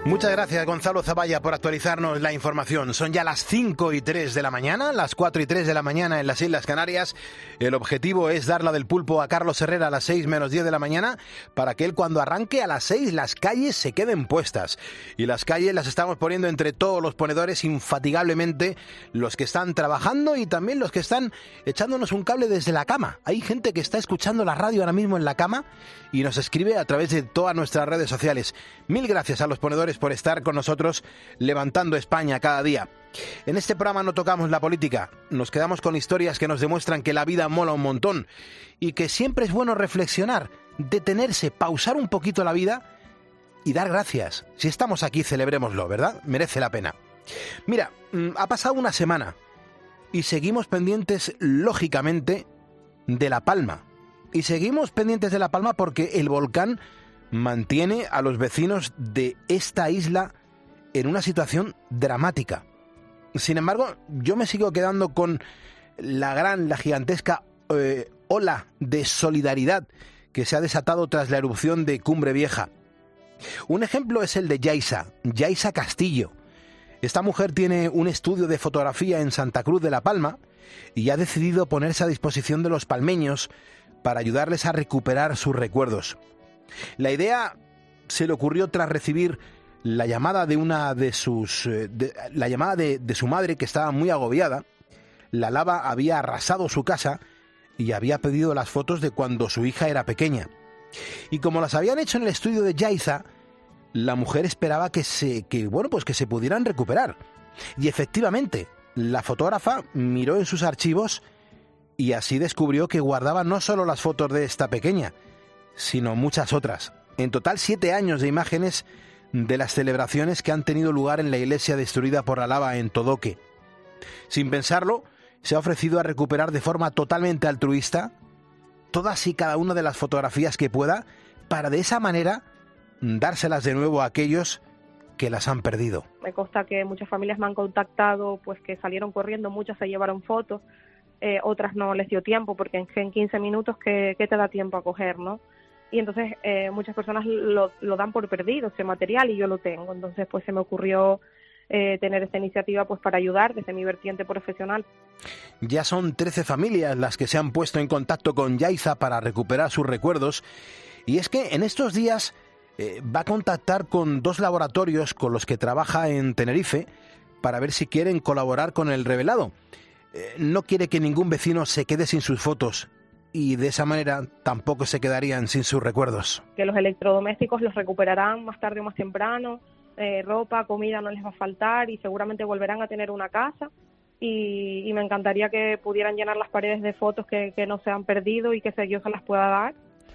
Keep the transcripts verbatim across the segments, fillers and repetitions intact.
Muchas gracias, Gonzalo Zavalla, por actualizarnos la información. Son ya las cinco y tres de la mañana, las cuatro y tres de la mañana en las Islas Canarias. El objetivo es dar la del pulpo a Carlos Herrera a las seis menos diez de la mañana para que él, cuando arranque a las seis, las calles se queden puestas. Y las calles las estamos poniendo entre todos los ponedores infatigablemente, los que están trabajando y también los que están echándonos un cable desde la cama. Hay gente que está escuchando la radio ahora mismo en la cama y nos escribe a través de todas nuestras redes sociales. Mil gracias a los ponedores por estar con nosotros levantando España cada día. En este programa no tocamos la política, nos quedamos con historias que nos demuestran que la vida mola un montón y que siempre es bueno reflexionar, detenerse, pausar un poquito la vida y dar gracias. Si estamos aquí, celebrémoslo, ¿verdad? Merece la pena. Mira, ha pasado una semana y seguimos pendientes, lógicamente, de La Palma. Y seguimos pendientes de La Palma porque el volcán mantiene a los vecinos de esta isla en una situación dramática. Sin embargo, yo me sigo quedando con la gran, la gigantesca eh, ola de solidaridad que se ha desatado tras la erupción de Cumbre Vieja. Un ejemplo es el de Yaisa, Yaisa Castillo. Esta mujer tiene un estudio de fotografía en Santa Cruz de La Palma y ha decidido ponerse a disposición de los palmeños para ayudarles a recuperar sus recuerdos. La idea se le ocurrió tras recibir la llamada de una de sus de, la llamada de, de su madre, que estaba muy agobiada. La lava había arrasado su casa y había pedido las fotos de cuando su hija era pequeña. Y como las habían hecho en el estudio de Yaisa, la mujer esperaba que se que bueno, pues que se pudieran recuperar. Y efectivamente, la fotógrafa miró en sus archivos y así descubrió que guardaba no solo las fotos de esta pequeña, sino muchas otras. En total, siete años de imágenes de las celebraciones que han tenido lugar en la iglesia destruida por la lava en Todoque. Sin pensarlo, se ha ofrecido a recuperar de forma totalmente altruista todas y cada una de las fotografías que pueda, para de esa manera dárselas de nuevo a aquellos que las han perdido. Me consta que muchas familias me han contactado, pues que salieron corriendo, muchas se llevaron fotos, eh, otras no les dio tiempo, porque en, en quince minutos, ¿qué, qué te da tiempo a coger, no? Y entonces eh, muchas personas lo, lo dan por perdido, ese material, y yo lo tengo. Entonces pues se me ocurrió eh, tener esta iniciativa pues para ayudar desde mi vertiente profesional. Ya son trece familias las que se han puesto en contacto con Yaisa para recuperar sus recuerdos, y es que en estos días eh, va a contactar con dos laboratorios con los que trabaja en Tenerife para ver si quieren colaborar con el revelado. Eh, no quiere que ningún vecino se quede sin sus fotos, y de esa manera tampoco se quedarían sin sus recuerdos. Que los electrodomésticos los recuperarán más tarde o más temprano, eh, ropa, comida no les va a faltar y seguramente volverán a tener una casa, y, y me encantaría que pudieran llenar las paredes de fotos que, que no se han perdido y que yo se las pueda dar.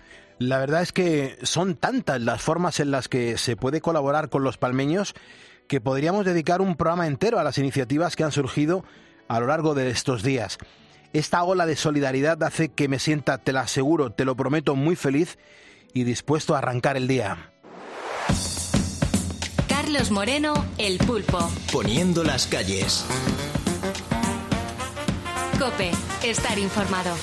La verdad es que son tantas las formas en las que se puede colaborar con los palmeños que podríamos dedicar un programa entero a las iniciativas que han surgido a lo largo de estos días. Esta ola de solidaridad hace que me sienta, te lo aseguro, te lo prometo, muy feliz y dispuesto a arrancar el día. Carlos Moreno, El Pulpo. Poniendo las calles. COPE, estar informado.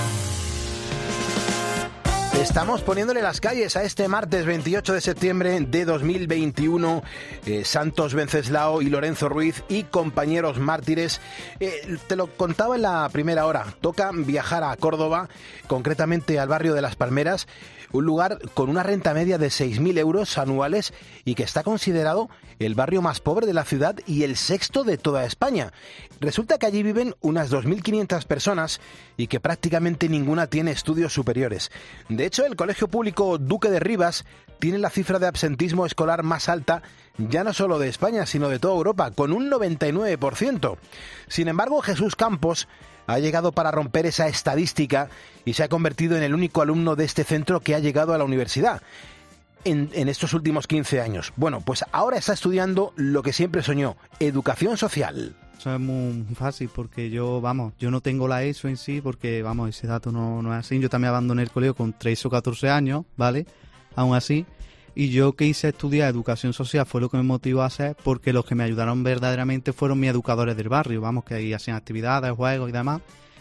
Estamos poniéndole las calles a este martes veintiocho de septiembre de dos mil veintiuno. Eh, Santos Venceslao y Lorenzo Ruiz y compañeros mártires. Eh, te lo contaba en la primera hora. Toca viajar a Córdoba, concretamente al barrio de Las Palmeras, un lugar con una renta media de seis mil euros anuales y que está considerado el barrio más pobre de la ciudad y el sexto de toda España. Resulta que allí viven unas dos mil quinientas personas y que prácticamente ninguna tiene estudios superiores. De hecho, el Colegio Público Duque de Rivas tiene la cifra de absentismo escolar más alta, ya no solo de España, sino de toda Europa, con un noventa y nueve por ciento. Sin embargo, Jesús Campos ha llegado para romper esa estadística y se ha convertido en el único alumno de este centro que ha llegado a la universidad en, en estos últimos quince años. Bueno, pues ahora está estudiando lo que siempre soñó, educación social. Eso es muy fácil porque yo, vamos, yo no tengo la ESO en sí porque, vamos, ese dato no, no es así. Yo también abandoné el colegio con trece o catorce años, ¿vale? Aún así. Y yo que hice estudiar educación social fue lo que me motivó a hacer, porque los que me ayudaron verdaderamente fueron mis educadores del barrio, vamos, que ahí hacían actividades, juegos y demás.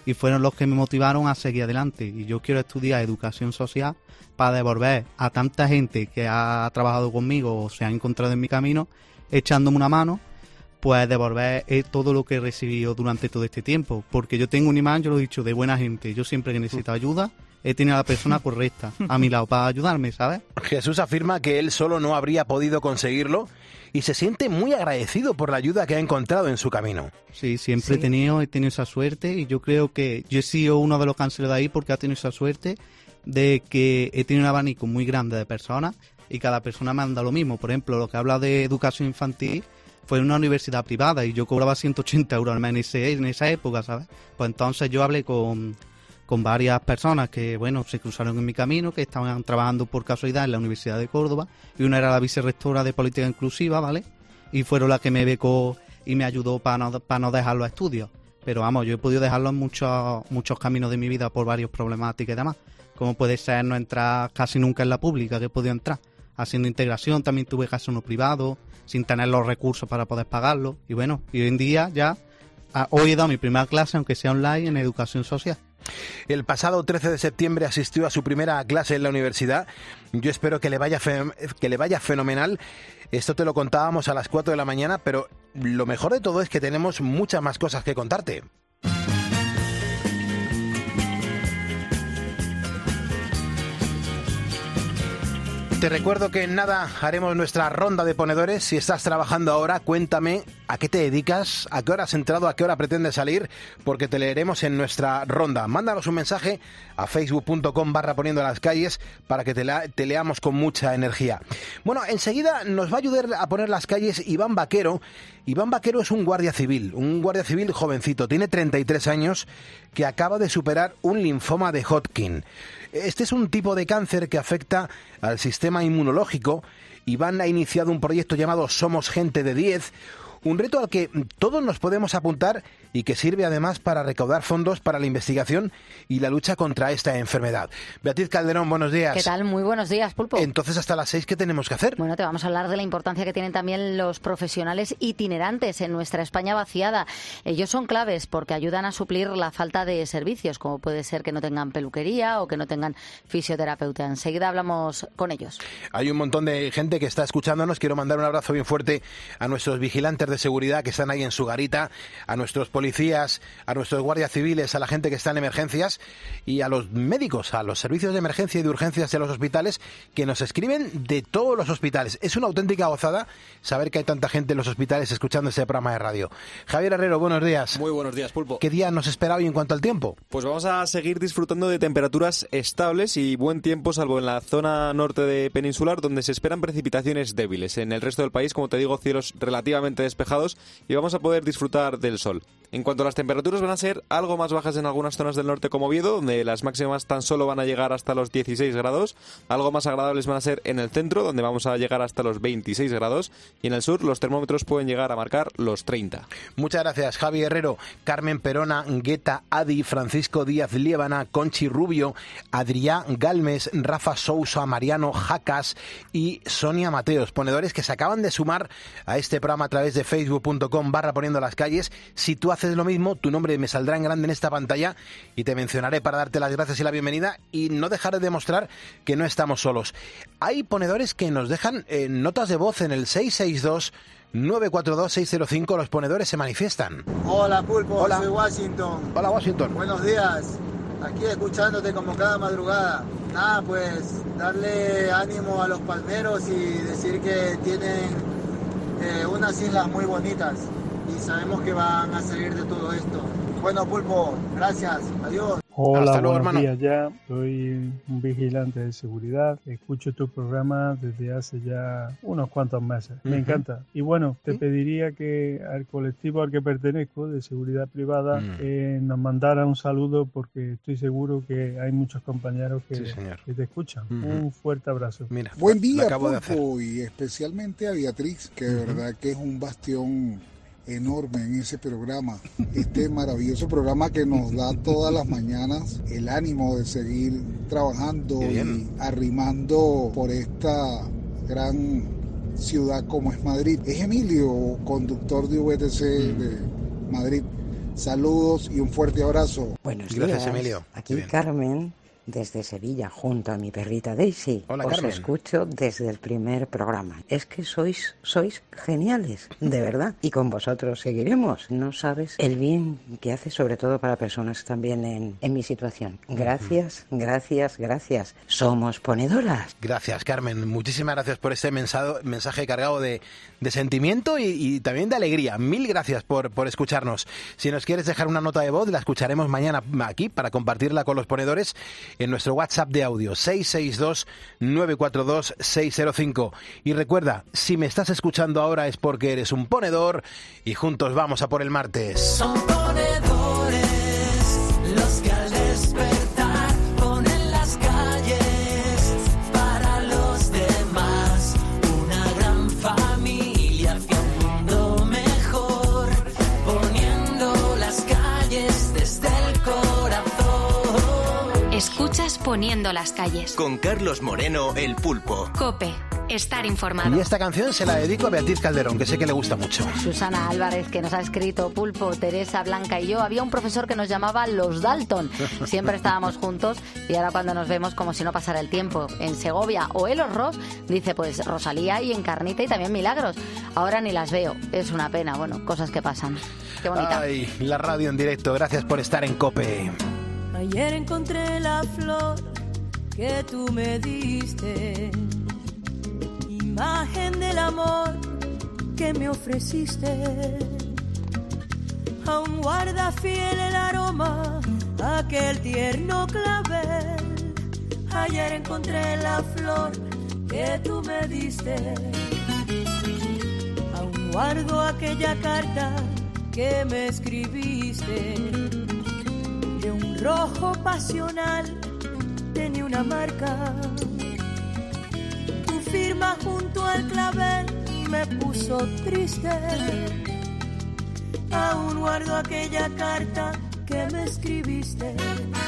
y fueron los que me motivaron a seguir adelante. Y yo quiero estudiar educación social para devolver a tanta gente que ha trabajado conmigo o se ha encontrado en mi camino, echándome una mano, pues devolver eh, todo lo que he recibido durante todo este tiempo. Porque yo tengo un imán, yo lo he dicho, de buena gente. Yo siempre que necesito ayuda, he tenido a la persona correcta a mi lado para ayudarme, ¿sabes? Jesús afirma que él solo no habría podido conseguirlo y se siente muy agradecido por la ayuda que ha encontrado en su camino. Sí, siempre Sí. he tenido he tenido esa suerte y yo creo que yo he sido uno de los canceros de ahí porque ha tenido esa suerte de que he tenido un abanico muy grande de personas y cada persona me anda lo mismo. Por ejemplo, lo que habla de educación infantil fue en una universidad privada y yo cobraba ciento ochenta euros al mes en, ese, en esa época, ¿sabes? Pues entonces yo hablé con, con varias personas que, bueno, se cruzaron en mi camino, que estaban trabajando por casualidad en la Universidad de Córdoba, y una era la vicerrectora de Política Inclusiva, ¿vale? Y fueron las que me becó y me ayudó para no, para no dejar los estudios. Pero vamos, yo he podido dejarlo en muchos, muchos caminos de mi vida por varias problemáticas y demás. Como puede ser no entrar casi nunca en la pública, que he podido entrar. Haciendo integración también tuve que hacer uno privado, sin tener los recursos para poder pagarlo. Y bueno, y hoy en día ya, a, hoy he dado mi primera clase, aunque sea online, en educación social. El pasado trece de septiembre asistió a su primera clase en la universidad. Yo espero que le vaya fe- que le vaya fenomenal. Esto te lo contábamos a las cuatro de la mañana, pero lo mejor de todo es que tenemos muchas más cosas que contarte. Te recuerdo que en nada haremos nuestra ronda de ponedores. Si estás trabajando ahora, cuéntame a qué te dedicas, a qué hora has entrado, a qué hora pretendes salir, porque te leeremos en nuestra ronda. Mándanos un mensaje a facebook.com barra poniendo las calles para que te, la, te leamos con mucha energía. Bueno, enseguida nos va a ayudar a poner las calles Iván Vaquero. Iván Vaquero es un guardia civil, un guardia civil jovencito, tiene treinta y tres años, que acaba de superar un linfoma de Hodgkin. Este es un tipo de cáncer que afecta al sistema inmunológico. Iván ha iniciado un proyecto llamado Somos Gente de diez, un reto al que todos nos podemos apuntar y que sirve además para recaudar fondos para la investigación y la lucha contra esta enfermedad. Beatriz Calderón, buenos días. ¿Qué tal? Muy buenos días, Pulpo. Entonces, hasta las seis, ¿qué tenemos que hacer? Bueno, te vamos a hablar de la importancia que tienen también los profesionales itinerantes en nuestra España vaciada. Ellos son claves porque ayudan a suplir la falta de servicios, como puede ser que no tengan peluquería o que no tengan fisioterapeuta. Enseguida hablamos con ellos. Hay un montón de gente que está escuchándonos. Quiero mandar un abrazo bien fuerte a nuestros vigilantes de seguridad que están ahí en su garita, a nuestros policías, a nuestros guardias civiles, a la gente que está en emergencias y a los médicos, a los servicios de emergencia y de urgencias de los hospitales que nos escriben de todos los hospitales. Es una auténtica gozada saber que hay tanta gente en los hospitales escuchando este programa de radio. Javier Herrero, buenos días. Muy buenos días, Pulpo. ¿Qué día nos espera hoy en cuanto al tiempo? Pues vamos a seguir disfrutando de temperaturas estables y buen tiempo, salvo en la zona norte de peninsular, donde se esperan precipitaciones débiles. En el resto del país, como te digo, cielos relativamente despejados y vamos a poder disfrutar del sol. En cuanto a las temperaturas, van a ser algo más bajas en algunas zonas del norte como Oviedo, donde las máximas tan solo van a llegar hasta los dieciséis grados. Algo más agradables van a ser en el centro, donde vamos a llegar hasta los veintiséis grados. Y en el sur los termómetros pueden llegar a marcar los treinta. Muchas gracias, Javi Herrero, Carmen Perona, Gueta Adi, Francisco Díaz Liébana, Conchi Rubio, Adrián Galmes, Rafa Sousa, Mariano Jacas y Sonia Mateos, ponedores que se acaban de sumar a este programa a través de facebook.com barra poniendo las calles. Si tú haces lo mismo, tu nombre me saldrá en grande en esta pantalla y te mencionaré para darte las gracias y la bienvenida y no dejar de demostrar que no estamos solos. Hay ponedores que nos dejan eh, notas de voz en el seis seis dos nueve cuatro dos seis cero cinco. Los ponedores se manifiestan. Hola Pulpo, Hola. soy Washington. Hola, Washington. Buenos días, aquí escuchándote como cada madrugada. Nada, pues darle ánimo a los palmeros y decir que tienen eh, unas islas muy bonitas y sabemos que van a salir de todo esto. Bueno Pulpo, gracias, adiós. Hola, Hasta luego, buenos hermano. días ya. Soy un vigilante de seguridad. Escucho tu programa desde hace ya unos cuantos meses. Me Ujú. encanta. Y bueno, te ¿Sí? pediría que al colectivo al que pertenezco, de seguridad privada, Mm. eh, nos mandara un saludo porque estoy seguro que hay muchos compañeros que, Sí, señor. que te escuchan. Ujú. Un fuerte abrazo. Mira, Buen lo día, acabo de hacer. Pulpo, y especialmente a Beatriz, que de Ujú. verdad que es un bastión enorme en ese programa, este maravilloso programa que nos da todas las mañanas el ánimo de seguir trabajando Qué y bien. arrimando por esta gran ciudad como es Madrid. Es Emilio, conductor de V T C Mm. de Madrid. Saludos y un fuerte abrazo. Buenos Gracias, días. Emilio. Aquí Carmen, desde Sevilla, junto a mi perrita Daisy. Hola, Os Carmen. escucho desde el primer programa. Es que sois, sois geniales, de verdad. Y con vosotros seguiremos. No sabes el bien que hace, sobre todo para personas también en, en mi situación. Gracias, gracias, gracias. Somos ponedoras. Gracias, Carmen. Muchísimas gracias por este mensaje, mensaje cargado de, de sentimiento y, y también de alegría. Mil gracias por, por escucharnos. Si nos quieres dejar una nota de voz, la escucharemos mañana aquí para compartirla con los ponedores en nuestro WhatsApp de audio seis seis dos, nueve cuatro dos, seis cero cinco. Y recuerda, si me estás escuchando ahora es porque eres un ponedor y juntos vamos a por el martes. Son ponedores los que al despertar ponen las calles para los demás. Una gran familia hacia un mundo mejor, poniendo las calles desde el corazón. Escuchas Poniendo las calles. Con Carlos Moreno, el Pulpo. COPE. Estar informado. Y esta canción se la dedico a Beatriz Calderón, que sé que le gusta mucho. Susana Álvarez, que nos ha escrito: Pulpo, Teresa, Blanca y yo. Había un profesor que nos llamaba los Dalton. Siempre estábamos juntos y ahora cuando nos vemos como si no pasara el tiempo. En Segovia o en Los Ros, dice pues Rosalía y Encarnita y también Milagros. Ahora ni las veo. Es una pena. Bueno, cosas que pasan. Qué bonita. Ay, la radio en directo. Gracias por estar en COPE. Ayer encontré la flor que tú me diste, imagen del amor que me ofreciste. Aún guarda fiel el aroma, aquel tierno clavel. Ayer encontré la flor que tú me diste. Aún guardo aquella carta que me escribiste. De un rojo pasional tenía una marca. Tu firma junto al clavel me puso triste. Aún guardo aquella carta que me escribiste.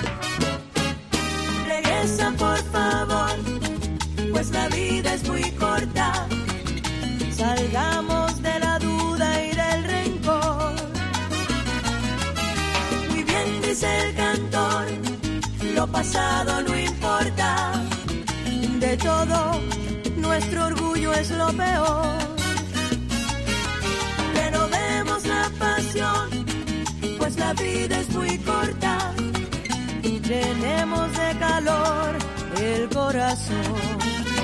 Regresa por favor, pues la vida es muy corta. Salgamos de la duda y del rencor. Muy bien dice el cantor, lo pasado no importa. De todo, nuestro orgullo es lo peor. Renovemos la pasión, pues la vida es muy corta. Llenemos de calor el corazón.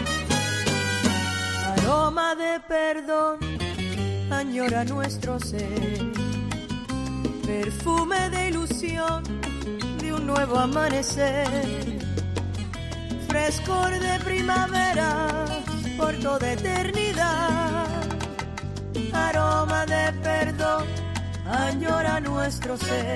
Aroma de perdón añora nuestro ser. Perfume de ilusión de un nuevo amanecer. Frescor de primavera por toda eternidad. Aroma de perdón añora nuestro ser.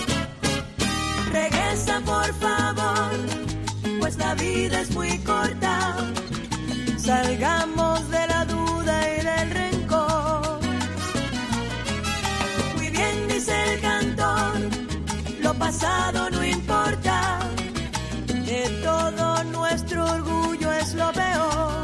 Regresa por favor, pues la vida es muy corta. Salgamos de la duda y del rencor. Muy bien dice el cantor, lo pasado no importa. De todo nuestro orgullo es lo peor.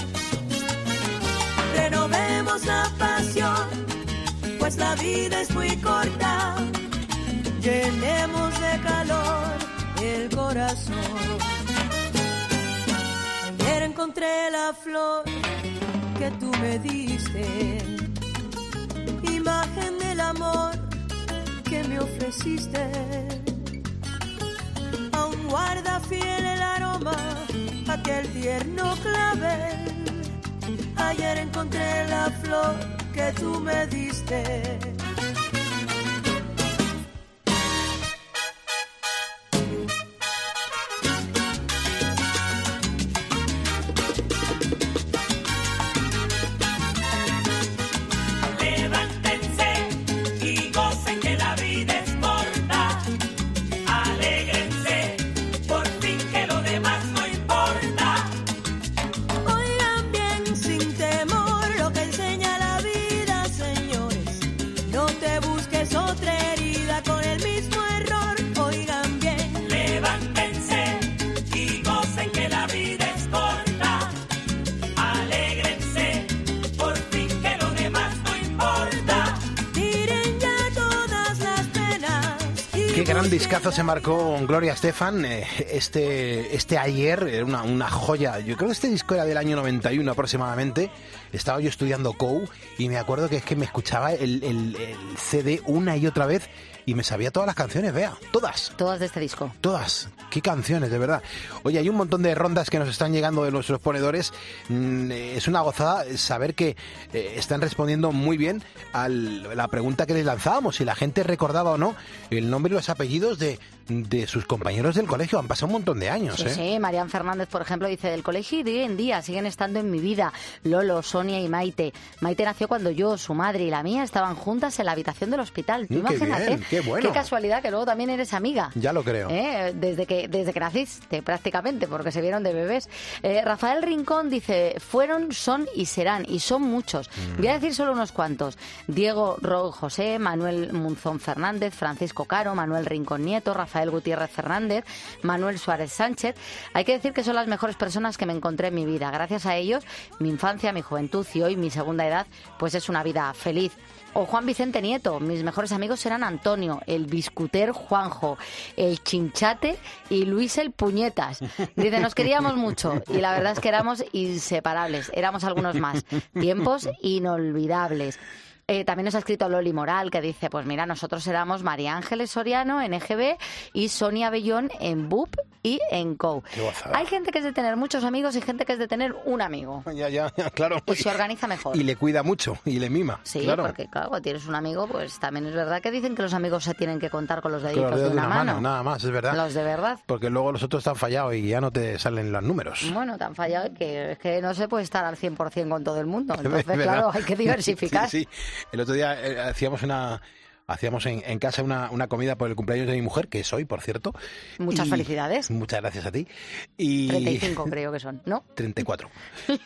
Renovemos la pasión, pues la vida es muy corta. Llenemos de calor el corazón. Ayer encontré la flor que tú me diste, imagen del amor que me ofreciste. Aún guarda fiel el aroma, aquel tierno clavel. Ayer encontré la flor que tú me diste. gran discazo se marcó Gloria Estefan eh, este, este ayer, era una, una joya. Yo creo que este disco era del año noventa y uno aproximadamente. Estaba yo estudiando C O U y me acuerdo que es que me escuchaba el, el, el C D una y otra vez y me sabía todas las canciones, vea, todas. Todas de este disco. Todas. Qué canciones, de verdad. Oye, hay un montón de rondas que nos están llegando de nuestros ponedores. Mm, es una gozada saber que eh, están respondiendo muy bien a la pregunta que les lanzábamos, si la gente recordaba o no el nombre y los apellidos de, de sus compañeros del colegio. Han pasado un montón de años, Sí, ¿eh? sí, Marian Fernández, por ejemplo, dice, del colegio y de hoy en día siguen estando en mi vida Lolo, Sonia y Maite. Maite nació cuando yo, su madre y la mía estaban juntas en la habitación del hospital. Tú Mm, qué imagínate, bien, qué bueno. qué casualidad que luego también eres amiga. Ya lo creo. ¿Eh? Desde que desde que naciste, prácticamente, porque se vieron de bebés. Eh, Rafael Rincón dice, fueron, son y serán, y son muchos. Mm. Voy a decir solo unos cuantos. Diego Ro José, Manuel Munzón Fernández, Francisco Caro, Manuel Rincón Nieto, Rafael Gutiérrez Fernández, Manuel Suárez Sánchez. Hay que decir que son las mejores personas que me encontré en mi vida. Gracias a ellos, mi infancia, mi juventud y hoy mi segunda edad, pues es una vida feliz. O Juan Vicente Nieto, mis mejores amigos eran Antonio, el biscuter Juanjo, el Chinchate y Luis el Puñetas. Dice, nos queríamos mucho y la verdad es que éramos inseparables, éramos algunos más. Tiempos inolvidables. Eh, también nos ha escrito Loli Moral, que dice, pues mira, nosotros éramos María Ángeles Soriano en E G B y Sonia Bellón en B U P y en C O U. Hay gente que es de tener muchos amigos y gente que es de tener un amigo. Ya, ya, ya, claro. Y se organiza mejor. Y le cuida mucho y le mima. Sí, claro. porque claro, cuando tienes un amigo, pues también es verdad que dicen que los amigos se tienen que contar con los Con deditos los dedos de una, mano. Nada más, es verdad. Los de verdad. Porque luego los otros están fallados y ya no te salen los números. Bueno, tan fallado que es que no se puede estar al cien por ciento con todo el mundo. Entonces, claro, hay que diversificar. Sí, sí. El otro día eh, hacíamos una... Hacíamos en, en casa una, una comida por el cumpleaños de mi mujer, que es hoy, por cierto. Muchas y, felicidades. Muchas gracias a ti. Y treinta y cinco creo que son, ¿no? treinta y cuatro.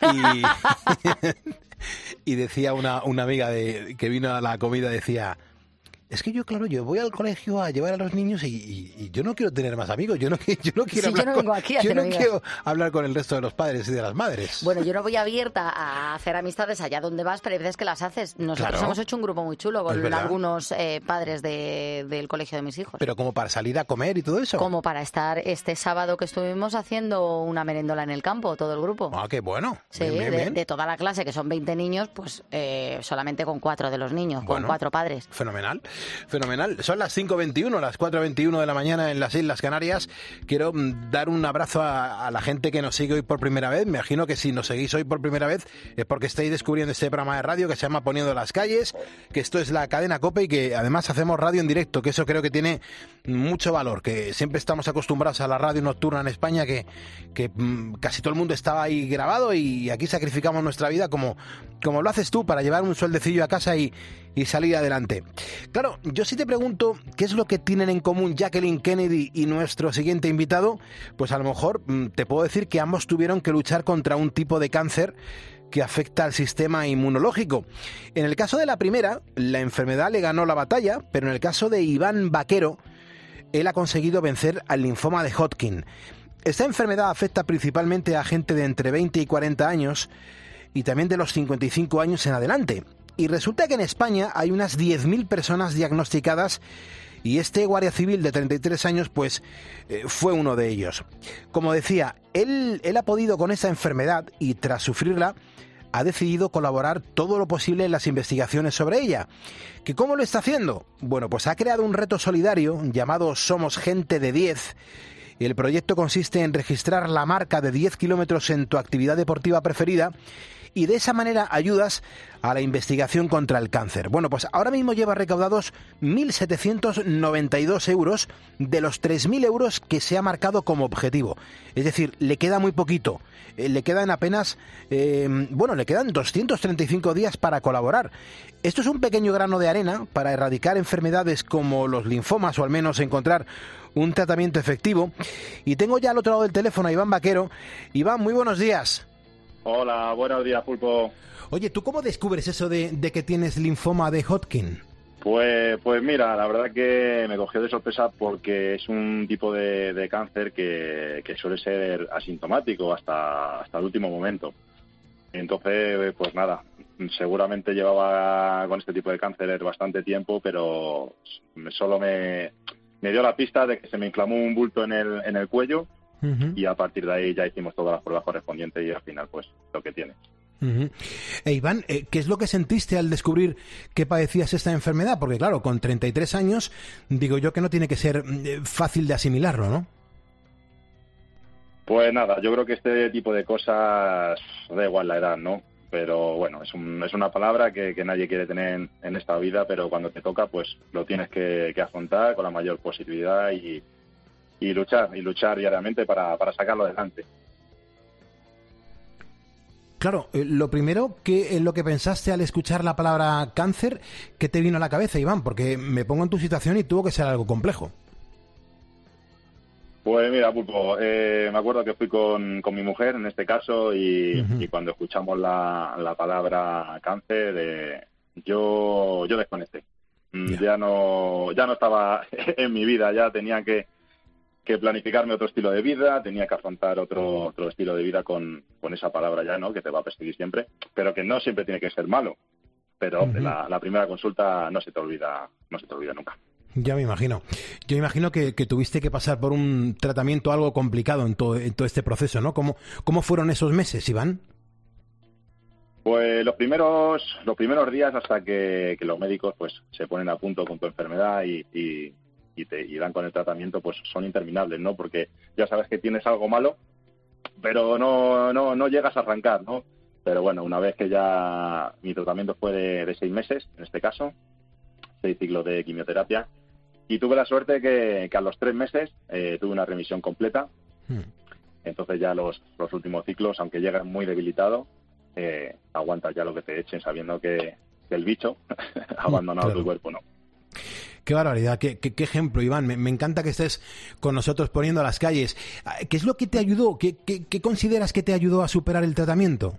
Y, y decía una, una amiga de, que vino a la comida, decía... Es que yo, claro, yo voy al colegio a llevar a los niños y, y, y yo no quiero tener más amigos, yo no, yo no quiero, sí, hablar, yo no con, vengo aquí a yo no amigas. quiero hablar con el resto de los padres y de las madres. Bueno, yo no voy abierta a hacer amistades allá donde vas, pero hay veces que las haces. Nosotros Claro. hemos hecho un grupo muy chulo con Es algunos eh, padres de, del colegio de mis hijos. Pero como para salir a comer y todo eso. Como para estar este sábado que estuvimos haciendo una merendola en el campo, todo el grupo. Ah, qué bueno. Sí, Bien, bien, de, bien. de toda la clase, que son veinte niños, pues eh, solamente con cuatro de los niños, Bueno. con cuatro padres. Fenomenal, fenomenal. Son las cinco veintiuno, las cuatro veintiuno de la mañana en las Islas Canarias. Quiero mm, dar un abrazo a, a la gente que nos sigue hoy por primera vez. Me imagino que si nos seguís hoy por primera vez es porque estáis descubriendo este programa de radio que se llama Poniendo las Calles, que esto es la cadena COPE y que además hacemos radio en directo, que eso creo que tiene mucho valor, que siempre estamos acostumbrados a la radio nocturna en España, que, que mm, casi todo el mundo estaba ahí grabado y aquí sacrificamos nuestra vida como, como lo haces tú para llevar un sueldecillo a casa y, y salir adelante. Claro, yo sí te pregunto qué es lo que tienen en común Jacqueline Kennedy y nuestro siguiente invitado, pues a lo mejor mm, te puedo decir que ambos tuvieron que luchar contra un tipo de cáncer que afecta al sistema inmunológico. En el caso de la primera, la enfermedad le ganó la batalla, pero en el caso de Iván Vaquero, él ha conseguido vencer al linfoma de Hodgkin. Esta enfermedad afecta principalmente a gente de entre veinte y cuarenta años y también de los cincuenta y cinco años en adelante. Y resulta que en España hay unas diez mil personas diagnosticadas y este guardia civil de treinta y tres años pues eh, fue uno de ellos. Como decía, él, él ha podido con esta enfermedad y tras sufrirla ha decidido colaborar todo lo posible en las investigaciones sobre ella. ¿Que cómo lo está haciendo? Bueno, pues ha creado un reto solidario llamado Somos Gente de diez. Y el proyecto consiste en registrar la marca de diez kilómetros en tu actividad deportiva preferida y de esa manera ayudas a la investigación contra el cáncer. Bueno, pues ahora mismo lleva recaudados mil setecientos noventa y dos euros de los tres mil euros que se ha marcado como objetivo. Es decir, le queda muy poquito. Eh, le quedan apenas, eh, bueno, le quedan doscientos treinta y cinco días para colaborar. Esto es un pequeño grano de arena para erradicar enfermedades como los linfomas o al menos encontrar un tratamiento efectivo. Y tengo ya al otro lado del teléfono a Iván Vaquero. Iván, muy buenos días. Hola, buenos días, Pulpo. Oye, ¿tú cómo descubres eso de, de que tienes linfoma de Hodgkin? Pues, pues mira, la verdad que me cogió de sorpresa porque es un tipo de, de cáncer que, que suele ser asintomático hasta, hasta el último momento. Entonces, pues nada, seguramente llevaba con este tipo de cáncer bastante tiempo, pero solo me, me dio la pista de que se me inflamó un bulto en el, en el cuello, uh-huh. y a partir de ahí ya hicimos todas las pruebas correspondientes y al final pues lo que tiene. Uh-huh. E Iván, ¿qué es lo que sentiste al descubrir que padecías esta enfermedad? Porque claro, con treinta y tres años, digo yo que no tiene que ser fácil de asimilarlo, ¿no? Pues nada, yo creo que este tipo de cosas, da igual la edad, ¿no? Pero bueno, es, un, es una palabra que, que nadie quiere tener en, en esta vida, pero cuando te toca, pues lo tienes que, que afrontar con la mayor posibilidad y, y luchar, y luchar diariamente para, para sacarlo adelante. Claro, eh, lo primero, ¿qué es lo que pensaste al escuchar la palabra cáncer? ¿Qué te vino a la cabeza, Iván? Porque me pongo en tu situación y tuvo que ser algo complejo. Pues mira, Pulpo, eh, me acuerdo que fui con, con mi mujer, en este caso, y, uh-huh. y cuando escuchamos la, la palabra cáncer, eh, yo yo desconecté. Yeah. Ya no ya no estaba en mi vida, ya tenía que... que planificarme otro estilo de vida, tenía que afrontar otro otro estilo de vida con, con esa palabra ya, ¿no? Que te va a perseguir siempre, pero que no siempre tiene que ser malo. Pero uh-huh. la, la primera consulta no se te olvida, no se te olvida nunca. Ya me imagino. Yo imagino que, que tuviste que pasar por un tratamiento algo complicado en todo, en todo este proceso, ¿no? ¿Cómo, cómo fueron esos meses, Iván? Pues los primeros los primeros días hasta que, que los médicos pues se ponen a punto con tu enfermedad y, y Y, te, y dan con el tratamiento, pues son interminables, ¿no? Porque ya sabes que tienes algo malo, pero no no no llegas a arrancar, ¿no? Pero bueno, una vez que ya mi tratamiento fue de, de seis meses, en este caso, seis ciclos de quimioterapia, y tuve la suerte que, que a los tres meses eh, tuve una remisión completa. Hmm. Entonces ya los, los últimos ciclos, aunque llegan muy debilitado, eh, aguantas ya lo que te echen sabiendo que, que el bicho ha abandonado claro. tu cuerpo, ¿no? Qué barbaridad, qué, qué, qué ejemplo, Iván. Me, me encanta que estés con nosotros poniendo a las calles. ¿Qué es lo que te ayudó? ¿Qué, qué, qué consideras que te ayudó a superar el tratamiento?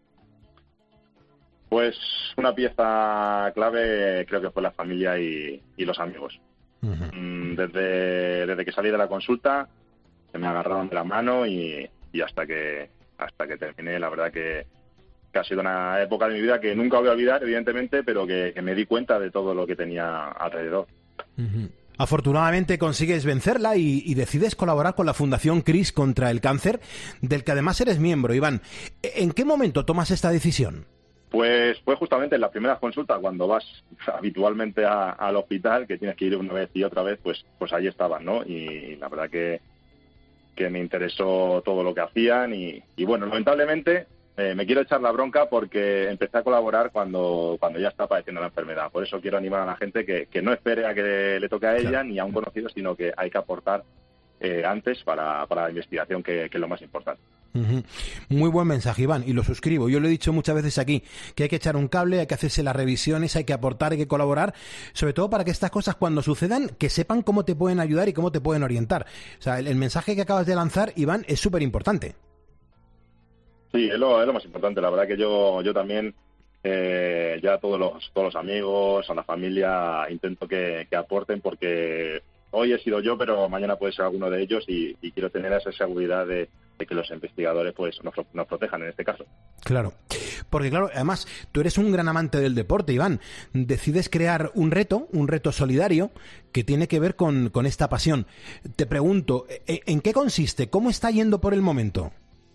Pues una pieza clave creo que fue la familia y, y los amigos. Uh-huh. Desde, desde que salí de la consulta se me agarraron de la mano y, y hasta que hasta que terminé, la verdad que que ha sido una época de mi vida que nunca voy a olvidar, evidentemente, pero que, que me di cuenta de todo lo que tenía alrededor. Uh-huh. Afortunadamente consigues vencerla y, y decides colaborar con la Fundación CRIS contra el cáncer, del que además eres miembro, Iván. ¿En qué momento tomas esta decisión? Pues fue justamente en la primera consulta, cuando vas habitualmente a, al hospital, que tienes que ir una vez y otra vez, pues pues ahí estaban, ¿no? Y la verdad que, que me interesó todo lo que hacían y, y bueno, lamentablemente... Eh, me quiero echar la bronca porque empecé a colaborar cuando cuando ya está padeciendo la enfermedad. Por eso quiero animar a la gente que, que no espere a que le, le toque a ella, claro, ni a un conocido, sino que hay que aportar eh, antes para, para la investigación, que, que es lo más importante. Uh-huh. Muy buen mensaje, Iván, y lo suscribo. Yo lo he dicho muchas veces aquí, que hay que echar un cable, hay que hacerse las revisiones, hay que aportar, hay que colaborar, sobre todo para que estas cosas cuando sucedan, que sepan cómo te pueden ayudar y cómo te pueden orientar. O sea, el, el mensaje que acabas de lanzar, Iván, es súper importante. Sí, es lo, es lo más importante. La verdad que yo yo también, eh, ya todos los todos los amigos, a la familia, intento que, que aporten, porque hoy he sido yo, pero mañana puede ser alguno de ellos y, y quiero tener esa seguridad de, de que los investigadores pues nos, nos protejan en este caso. Claro, porque claro, además tú eres un gran amante del deporte, Iván. Decides crear un reto, un reto solidario que tiene que ver con, con esta pasión. Te pregunto, ¿en qué consiste? ¿Cómo está yendo por el momento?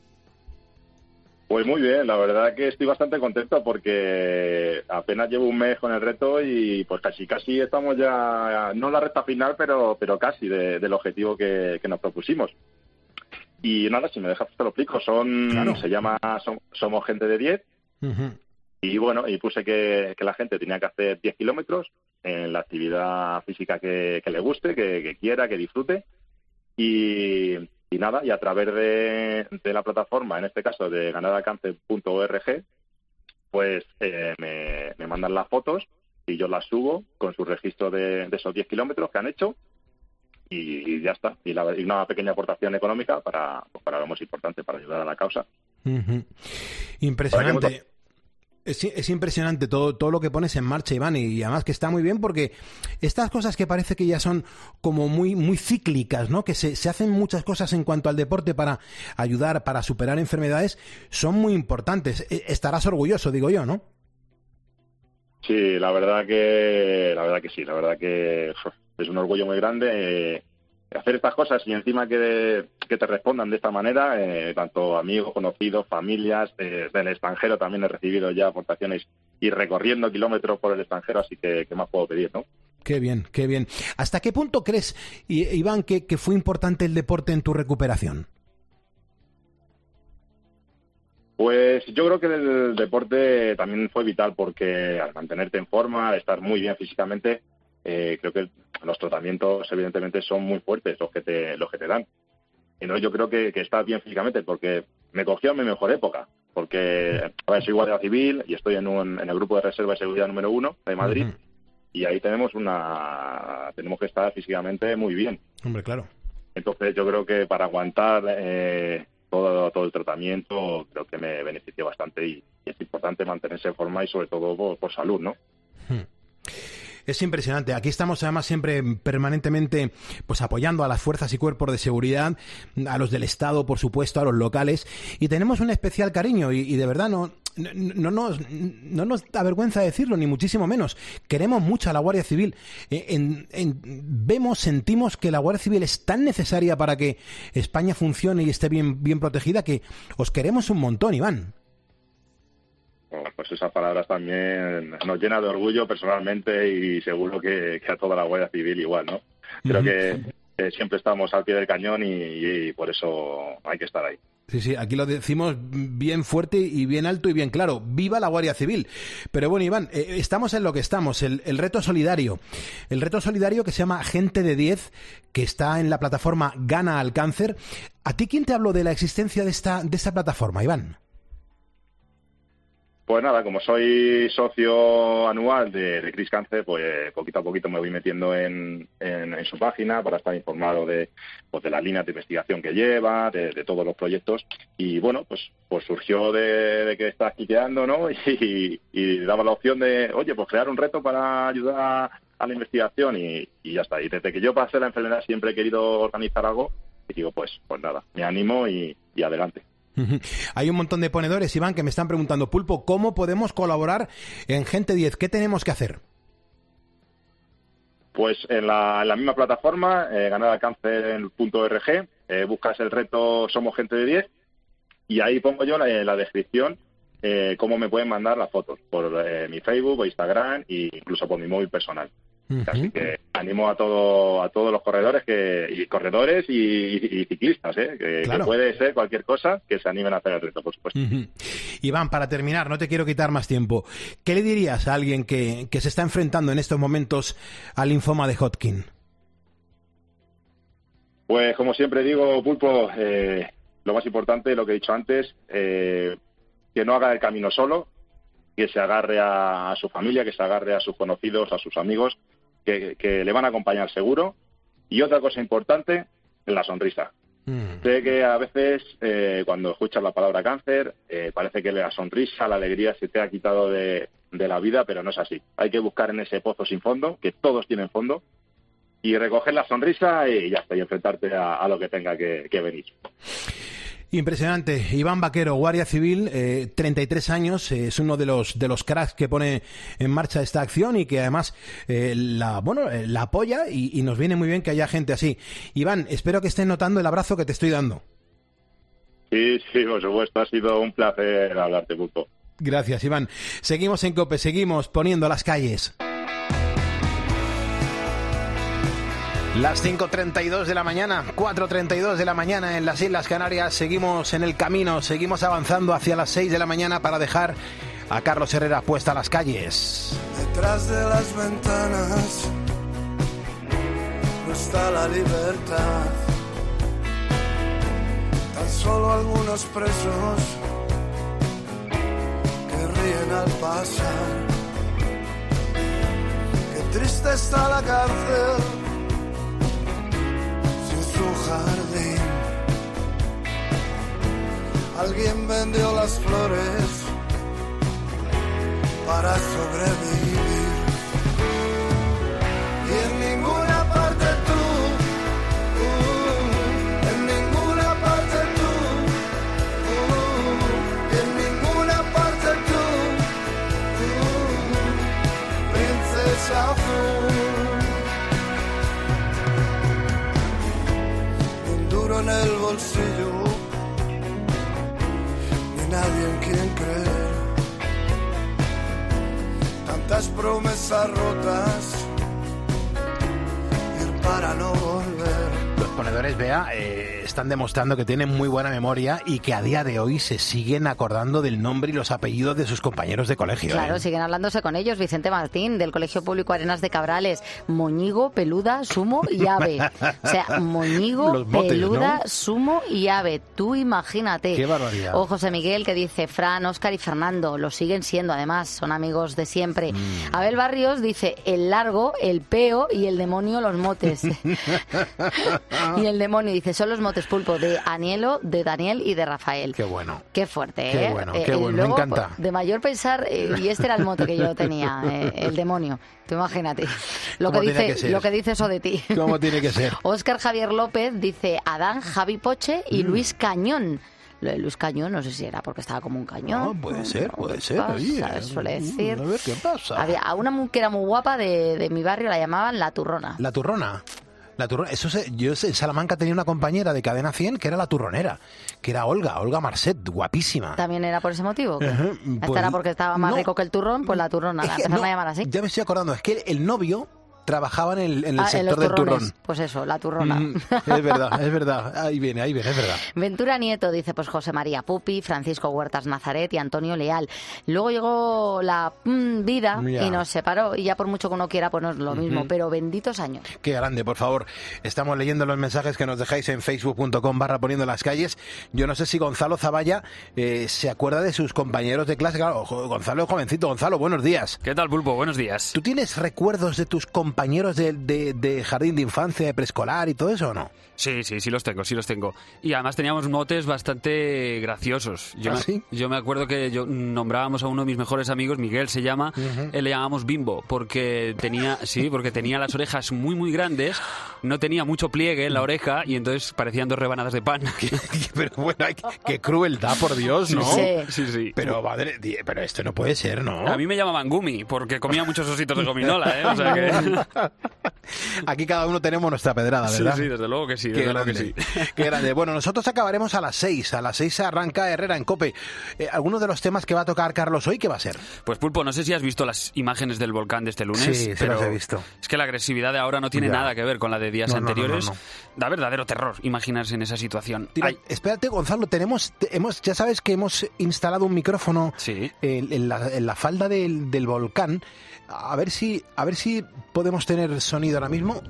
Pues muy bien, la verdad que estoy bastante contento porque apenas llevo un mes con el reto y pues casi casi estamos ya, no en la recta final, pero pero casi de, del objetivo que, que nos propusimos. Y nada, si me dejas te lo explico, son, claro, se llama son, Somos Gente de diez, uh-huh, y bueno, y puse que, que la gente tenía que hacer diez kilómetros en la actividad física que, que le guste, que, que quiera, que disfrute, y... Y nada, y a través de, de la plataforma, en este caso de ganadacáncer punto org, pues eh, me, me mandan las fotos y yo las subo con su registro de, de esos diez kilómetros que han hecho y, y ya está. Y, la, y una pequeña aportación económica para, pues para lo más importante, para ayudar a la causa. Uh-huh. Impresionante. Es, es impresionante todo, todo lo que pones en marcha, Iván, y además que está muy bien porque estas cosas que parece que ya son como muy muy cíclicas, ¿no? Que se, se hacen muchas cosas en cuanto al deporte para ayudar, para superar enfermedades, son muy importantes. Estarás orgulloso, digo yo, ¿no? Sí, la verdad que la verdad que sí, la verdad que es un orgullo muy grande eh, hacer estas cosas y encima que, que te respondan de esta manera, eh, tanto amigos, conocidos, familias, eh, del extranjero también he recibido ya aportaciones y recorriendo kilómetros por el extranjero, así que ¿qué más puedo pedir, no? Qué bien, qué bien. ¿Hasta qué punto crees, Iván, que, que fue importante el deporte en tu recuperación? Pues yo creo que el deporte también fue vital porque al mantenerte en forma, al estar muy bien físicamente, eh, creo que los tratamientos evidentemente son muy fuertes los que te los que te dan. Y no, yo creo que, que estás bien físicamente porque me cogió en mi mejor época, porque a ver, soy guardia civil y estoy en, un, en el grupo de reserva de seguridad número uno de Madrid. Uh-huh. Y ahí tenemos una tenemos que estar físicamente muy bien. Hombre, claro. Entonces yo creo que para aguantar eh, todo todo el tratamiento creo que me benefició bastante y, y es importante mantenerse en forma y sobre todo por, por salud, ¿no? Hmm. Es impresionante. Aquí estamos además siempre permanentemente pues apoyando a las fuerzas y cuerpos de seguridad, a los del Estado, por supuesto, a los locales, y tenemos un especial cariño y, y de verdad no, no, no, nos, no nos da vergüenza decirlo, ni muchísimo menos. Queremos mucho a la Guardia Civil. En, en, vemos, sentimos que la Guardia Civil es tan necesaria para que España funcione y esté bien, bien protegida que os queremos un montón, Iván. Pues esas palabras también nos llena de orgullo personalmente y seguro que, que a toda la Guardia Civil igual, ¿no? Creo uh-huh. que, que siempre estamos al pie del cañón y, y por eso hay que estar ahí. Sí, sí, aquí lo decimos bien fuerte y bien alto y bien claro. ¡Viva la Guardia Civil! Pero bueno, Iván, eh, estamos en lo que estamos, el, el reto solidario. El reto solidario que se llama Gente de diez, que está en la plataforma Gana al Cáncer. ¿A ti quién te habló de la existencia de esta, de esta plataforma, Iván? Pues nada, como soy socio anual de, de Cris Cáncer, pues poquito a poquito me voy metiendo en, en, en su página para estar informado de, pues, de las líneas de investigación que lleva, de, de todos los proyectos. Y bueno, pues pues surgió de, de que estás quiteando, ¿no? Y, y daba la opción de, oye, pues crear un reto para ayudar a, a la investigación y, y ya está. Y desde que yo pasé la enfermedad siempre he querido organizar algo y digo, pues pues nada, me animo y, y adelante. Hay un montón de ponedores, Iván, que me están preguntando, Pulpo, ¿cómo podemos colaborar en Gente diez? ¿Qué tenemos que hacer? Pues en la, en la misma plataforma, eh, ganar al cáncer punto org, eh, buscas el reto Somos Gente de diez y ahí pongo yo en la, la descripción eh, cómo me pueden mandar las fotos por eh, mi Facebook o Instagram e incluso por mi móvil personal. Uh-huh. Así que animo a todo a todos los corredores que y corredores y, y, y ciclistas, ¿eh? que, claro. que puede ser cualquier cosa que se animen a hacer el reto, por supuesto. Uh-huh. Iván, para terminar, no te quiero quitar más tiempo. ¿Qué le dirías a alguien que, que se está enfrentando en estos momentos al linfoma de Hodgkin? Pues como siempre digo, Pulpo, eh, lo más importante, lo que he dicho antes, eh, que no haga el camino solo, que se agarre a, a su familia, que se agarre a sus conocidos, a sus amigos, que, que le van a acompañar seguro. Y otra cosa importante, la sonrisa. Mm. Sé que a veces eh, cuando escuchas la palabra cáncer eh, parece que la sonrisa, la alegría se te ha quitado de, de la vida, pero no es así. Hay que buscar en ese pozo sin fondo, que todos tienen fondo, y recoger la sonrisa y ya está, y enfrentarte a, a lo que tenga que, que venir. Impresionante. Iván Vaquero, Guardia Civil, eh, treinta y tres años, eh, es uno de los de los cracks que pone en marcha esta acción y que además eh, la bueno eh, la apoya y, y nos viene muy bien que haya gente así. Iván, espero que estés notando el abrazo que te estoy dando. Sí, sí, por supuesto, ha sido un placer hablarte, Pulpo. Gracias, Iván. Seguimos en COPE, seguimos poniendo las calles. Las cinco treinta y dos de la mañana, cuatro treinta y dos de la mañana en las Islas Canarias. Seguimos en el camino, seguimos avanzando hacia las seis de la mañana para dejar a Carlos Herrera puesta a las calles. Detrás de las ventanas no está la libertad. Tan solo algunos presos que ríen al pasar. Qué triste está la cárcel su jardín. Alguien vendió las flores para sobrevivir. Y en ninguna parte tú, uh, en ninguna parte tú, uh, en ninguna parte tú, uh, princesa azul. nadie en quien creer. Tantas promesas rotas, ir para no volver. Los ponedores, Bea, eh, están demostrando que tienen muy buena memoria y que a día de hoy se siguen acordando del nombre y los apellidos de sus compañeros de colegio. Claro, ¿eh? siguen hablándose con ellos. Vicente Martín, del Colegio Público Arenas de Cabrales. Moñigo, Peluda, Sumo y Ave. O sea, Moñigo, Los motes, Peluda, ¿no? Sumo y Ave. Tú imagínate. Qué barbaridad. O José Miguel, que dice Fran, Óscar y Fernando. Lo siguen siendo, además. Son amigos de siempre. Mm. Abel Barrios dice el largo, el peo y el demonio los motes. Y el demonio dice, son los motes, Pulpo, de Anielo, de Daniel y de Rafael. Qué bueno. Qué fuerte, Qué ¿eh? bueno, Eh, qué eh, bueno, luego, me encanta. De mayor pensar, eh, y este era el mote que yo tenía, eh, el demonio. Tú imagínate. Lo que, ¿Cómo tiene dice, que ser? lo que dice eso de ti. ¿Cómo tiene que ser? Óscar Javier López dice Adán, Javi Poche y Mm. Luis Cañón. Lo de Luis Cañón, no sé si era porque estaba como un cañón. No, puede ser, puede ser. Pasa, Oye, suele decir. A ver qué pasa. Había a una mu- que era muy guapa de, de mi barrio, la llamaban La Turrona. La turrona. La turrona. Eso se, yo sé, en Salamanca tenía una compañera de Cadena cien que era la turronera, que era Olga, Olga Marcet, guapísima. ¿También era por ese motivo? ¿Qué? Ajá, ¿Esta pues, era porque estaba más no. rico que el turrón? Pues la turrona, la Es que empezaron no, a llamar así. Ya me estoy acordando, es que el novio trabajaba en el, en el Ah, sector los del turrones. turrón. Pues eso, la turrona. Mm, es verdad, es verdad. Ahí viene, ahí viene, es verdad. Ventura Nieto dice pues José María Pupi, Francisco Huertas Nazaret y Antonio Leal. Luego llegó la mm, vida Ya. y nos separó y ya por mucho que uno quiera pues no es lo mismo, Ujú. pero benditos años. Qué grande, por favor. Estamos leyendo los mensajes que nos dejáis en facebook punto com barra poniendo las calles. Yo no sé si Gonzalo Zavalla eh, se acuerda de sus compañeros de clase. Claro, jo- Gonzalo es jovencito. Gonzalo, buenos días. ¿Qué tal, Pulpo? Buenos días. ¿Tú tienes recuerdos de tus compañeros de, de, de jardín de infancia, de preescolar y todo eso o no? Sí, sí, sí los tengo, sí los tengo. Y además teníamos motes bastante graciosos. Yo, ¿Ah, me, sí? yo me acuerdo que yo nombrábamos a uno de mis mejores amigos, Miguel se llama, Ujú. él le llamamos Bimbo, porque tenía, sí, porque tenía las orejas muy, muy grandes, no tenía mucho pliegue en la oreja y entonces parecían dos rebanadas de pan. Pero bueno, ay, qué crueldad, por Dios, ¿no? Sí, sí, sí. Pero, madre, di- pero esto no puede ser, ¿no? A mí me llamaban Gumi, porque comía muchos ositos de gominola, ¿eh? O sea que... Aquí cada uno tenemos nuestra pedrada, Sí, ¿verdad? sí, desde luego que sí, Qué desde luego que grande, sí. qué grande. Bueno, nosotros acabaremos a las seis. A las seis se arranca Herrera en COPE. Eh, ¿Alguno de los temas que va a tocar Carlos hoy qué va a ser? Pues Pulpo, no sé si has visto las imágenes del volcán de este lunes. Sí, sí pero las he visto. Es que la agresividad de ahora no tiene Ya. nada que ver con la de días No, no, no, anteriores. no, no. Da verdadero terror imaginarse en esa situación. Tira- Ay, espérate, Gonzalo, tenemos, te- hemos, ya sabes que hemos instalado un micrófono sí. en, en la, en la falda del, del volcán. A ver si, a ver si podemos tener sonido ahora mismo.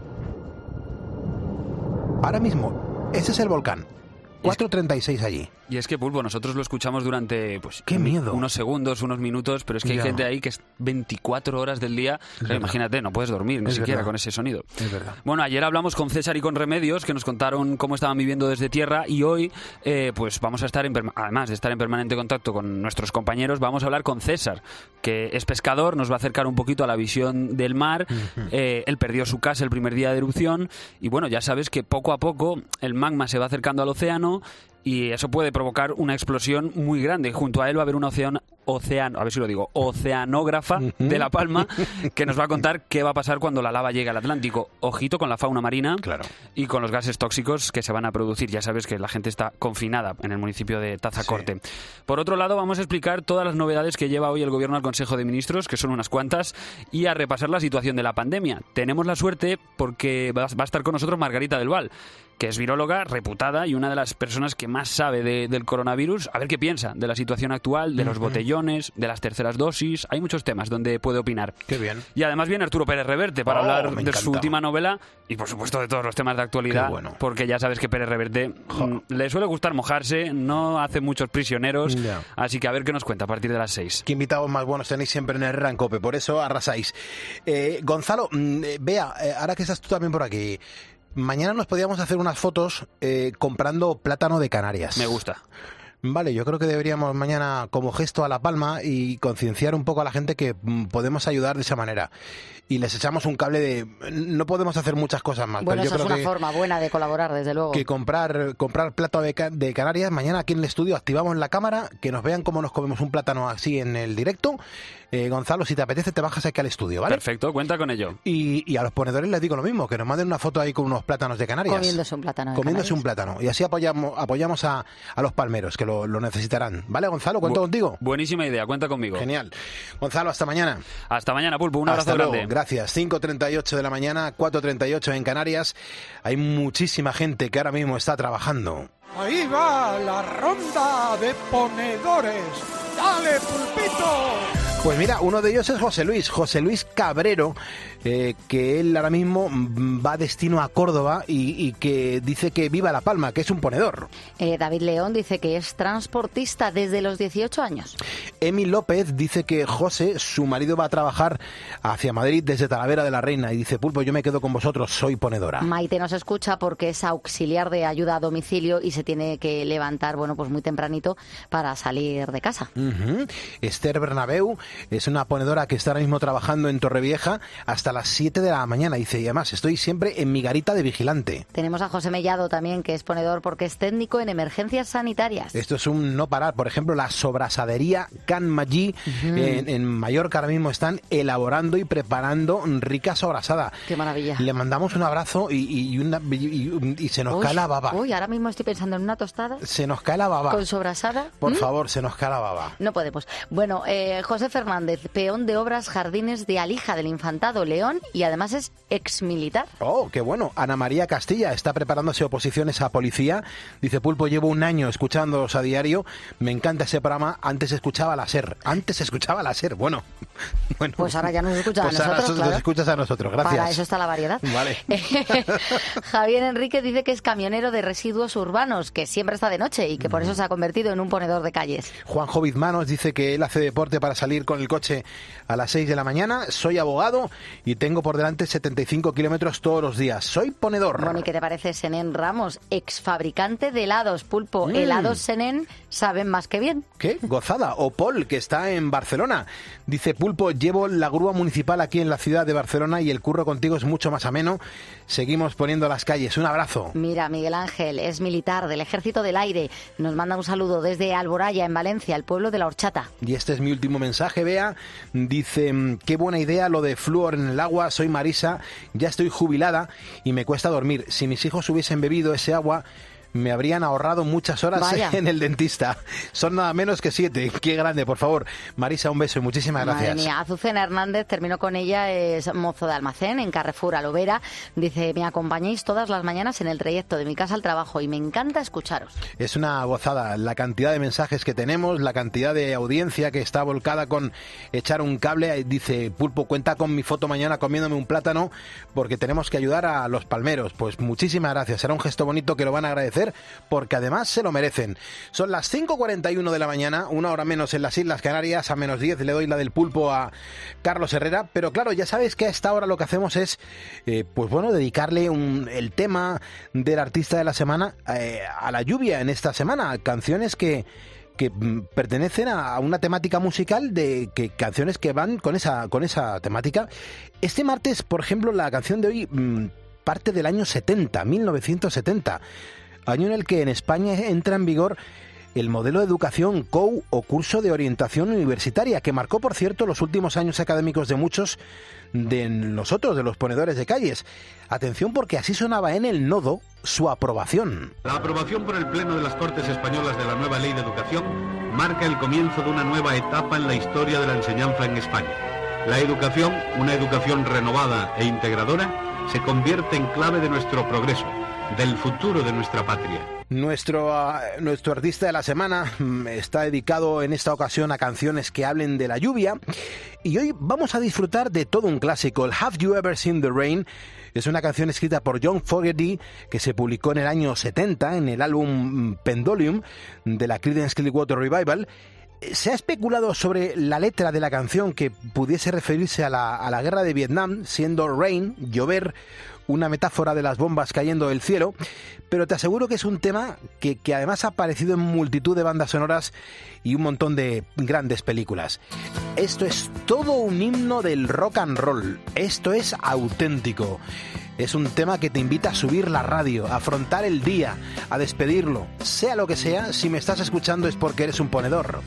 Ahora mismo, ese es el volcán. cuatro treinta y seis allí. Y es que, Pulpo, nosotros lo escuchamos durante pues ¡Qué un- miedo! unos segundos, unos minutos, pero es que Ya. hay gente ahí que es veinticuatro horas del día. Claro, verdad. imagínate, no puedes dormir ni Es siquiera verdad. con ese sonido. Es verdad. Bueno, ayer hablamos con César y con Remedios, que nos contaron cómo estaban viviendo desde tierra, y hoy, eh, pues vamos a estar, en perma- además de estar en permanente contacto con nuestros compañeros, vamos a hablar con César, que es pescador, nos va a acercar un poquito a la visión del mar. Eh, él perdió su casa el primer día de erupción, y bueno, ya sabes que poco a poco el magma se va acercando al océano, y eso puede provocar una explosión muy grande. Junto a él va a haber una océano, océano, a ver si lo digo, oceanógrafa de La Palma, que nos va a contar qué va a pasar cuando la lava llegue al Atlántico. Ojito con la fauna marina Claro. y con los gases tóxicos que se van a producir. Ya sabes que la gente está confinada en el municipio de Tazacorte. Por otro lado, vamos a explicar todas las novedades que lleva hoy el Gobierno al Consejo de Ministros, que son unas cuantas, y a repasar la situación de la pandemia. Tenemos la suerte porque va va a estar con nosotros Margarita del Val, que es viróloga reputada y una de las personas que más sabe de- del coronavirus. A ver qué piensa de la situación actual, de los Ujú. botellones, de las terceras dosis. Hay muchos temas donde puede opinar. Qué bien. Y además viene Arturo Pérez Reverte para Oh, hablar me de su encanta. última novela y, por supuesto, de todos los temas de actualidad. Qué bueno. Porque ya sabes que Pérez Reverte mm, le suele gustar mojarse, no hace muchos prisioneros. Ya. Así que a ver qué nos cuenta a partir de las seis. Qué invitados más buenos tenéis siempre en Herrera en COPE, por eso arrasáis. Eh, Gonzalo, mm, eh, Bea, eh, ahora que estás tú también por aquí, mañana nos podíamos hacer unas fotos eh, comprando plátano de Canarias. Me gusta. Vale, yo creo que deberíamos mañana, como gesto a La Palma, y concienciar un poco a la gente que mm, podemos ayudar de esa manera. Y les echamos un cable de... No podemos hacer muchas cosas más, Bueno, pero eso yo es creo una que... forma buena de colaborar, desde luego. que comprar comprar plátano de, ca- de Canarias. Mañana aquí en el estudio activamos la cámara, que nos vean cómo nos comemos un plátano así en el directo. Eh, Gonzalo, si te apetece, te bajas aquí al estudio, ¿vale? Perfecto, cuenta con ello. Y, y a los ponedores les digo lo mismo, que nos manden una foto ahí con unos plátanos de Canarias. Comiéndose un plátano de Comiéndose Canarias. un plátano. Y así apoyamos apoyamos a, a los palmeros, que lo lo, lo necesitarán. ¿Vale, Gonzalo? ¿Cuento Bu- contigo? Buenísima idea, cuenta conmigo. Genial. Gonzalo, hasta mañana. Hasta mañana, Pulpo. Un abrazo Hasta luego. grande. Gracias. cinco treinta y ocho de la mañana, cuatro treinta y ocho en Canarias. Hay muchísima gente que ahora mismo está trabajando. Ahí va la ronda de ponedores. ¡Dale, Pulpito! Pues mira, uno de ellos es José Luis, José Luis Cabrero, eh, que él ahora mismo va destino a Córdoba y, y que dice que viva La Palma, que es un ponedor. Eh, David León dice que es transportista desde los dieciocho años. Emi López dice que José, su marido, va a trabajar hacia Madrid desde Talavera de la Reina y dice, Pulpo, yo me quedo con vosotros, soy ponedora. Maite nos escucha porque es auxiliar de ayuda a domicilio y se tiene que levantar, bueno, pues muy tempranito para salir de casa. Uh-huh. Esther Bernabeu es una ponedora que está ahora mismo trabajando en Torrevieja hasta las siete de la mañana. Dice, y además estoy siempre en mi garita de vigilante. Tenemos a José Mellado también, que es ponedor porque es técnico en emergencias sanitarias. Esto es un no parar. Por ejemplo, la sobrasadería Can Magí uh-huh. en, en Mallorca ahora mismo están elaborando y preparando rica sobrasada. ¡Qué maravilla! Le mandamos un abrazo y, y, una, y, y se nos uy, cae la baba. Uy, ahora mismo estoy pensando en una tostada. Se nos cae la baba. ¿Con sobrasada? Por ¿Mm? favor, se nos cae la baba. No podemos. Bueno, eh, José Fernández, peón de obras Jardines de Alija del Infantado León y además es exmilitar. Oh, qué bueno. Ana María Castilla está preparándose oposiciones a policía. Dice, Pulpo, llevo un año escuchándolos a diario. Me encanta ese programa. Antes escuchaba la SER. Antes escuchaba la SER. Bueno. bueno pues ahora ya nos escucha pues a nosotros, ahora claro. Nos escuchas a nosotros. Gracias. Para eso está la variedad. Vale. Javier Enrique dice que es camionero de residuos urbanos, que siempre está de noche y que por eso se ha convertido en un ponedor de calles. Juanjo Bizmanos dice que él hace deporte para salir con el coche a las seis de la mañana. Soy abogado y tengo por delante setenta y cinco kilómetros todos los días. Soy ponedor. Bueno, ¿y qué te parece Senén Ramos, ex fabricante de helados, Pulpo? Mm. Helados Senén saben más que bien. ¿Qué? Gozada. O Paul, que está en Barcelona. Dice, Pulpo, llevo la grúa municipal aquí en la ciudad de Barcelona y el curro contigo es mucho más ameno. Seguimos poniendo las calles. Un abrazo. Mira, Miguel Ángel es militar del Ejército del Aire. Nos manda un saludo desde Alboraya, en Valencia, el pueblo de La Horchata. Y este es mi último mensaje, Bea. Dice, qué buena idea lo de flúor en el agua. Soy Marisa, ya estoy jubilada y me cuesta dormir. Si mis hijos hubiesen bebido ese agua, me habrían ahorrado muchas horas Vaya. en el dentista. Son nada menos que siete. Qué grande, por favor. Marisa, un beso y muchísimas gracias. Madre mía, Azucena Hernández, terminó con ella, es mozo de almacén en Carrefour Alovera. Dice, me acompañáis todas las mañanas en el trayecto de mi casa al trabajo y me encanta escucharos. Es una gozada la cantidad de mensajes que tenemos, la cantidad de audiencia que está volcada con echar un cable. Dice, Pulpo, cuenta con mi foto mañana comiéndome un plátano porque tenemos que ayudar a los palmeros. Pues muchísimas gracias. Será un gesto bonito que lo van a agradecer porque además se lo merecen. Son las cinco cuarenta y uno de la mañana, una hora menos en las Islas Canarias, a menos diez le doy la del Pulpo a Carlos Herrera, pero claro, ya sabes que a esta hora lo que hacemos es, eh, pues bueno, dedicarle un, el tema del artista de la semana eh, a la lluvia en esta semana, canciones que que pertenecen a una temática musical de que canciones que van con esa con esa temática. Este martes, por ejemplo, la canción de hoy mmm, parte del año setenta, mil novecientos setenta, año en el que en España entra en vigor el modelo de educación C O U o curso de orientación universitaria, que marcó, por cierto, los últimos años académicos de muchos de nosotros, de los ponedores de calles. Atención, porque así sonaba en el nodo su aprobación. La aprobación por el Pleno de las Cortes Españolas de la nueva Ley de Educación marca el comienzo de una nueva etapa en la historia de la enseñanza en España. La educación, una educación renovada e integradora, se convierte en clave de nuestro progreso, del futuro de nuestra patria. Nuestro, uh, nuestro artista de la semana está dedicado en esta ocasión a canciones que hablen de la lluvia y hoy vamos a disfrutar de todo un clásico. El Have You Ever Seen the Rain es una canción escrita por John Fogerty que se publicó en el año setenta en el álbum Pendulum de la Creedence Clearwater Revival. Se ha especulado sobre la letra de la canción que pudiese referirse a la, a la guerra de Vietnam, siendo rain, llover, una metáfora de las bombas cayendo del cielo, pero te aseguro que es un tema que, que además ha aparecido en multitud de bandas sonoras y un montón de grandes películas. Esto es todo un himno del rock and roll, esto es auténtico. Es un tema que te invita a subir la radio, a afrontar el día, a despedirlo. Sea lo que sea, si me estás escuchando es porque eres un ponedor.